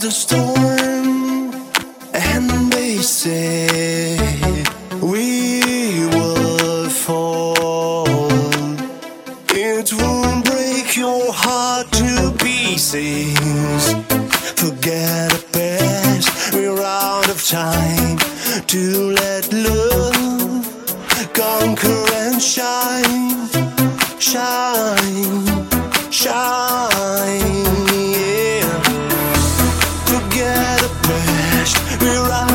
the storm, and they say we will fall. It won't break your heart to pieces. Forget the past, we're out of time to let love conquer and shine, shine, shine, yeah. Forget the past, we're out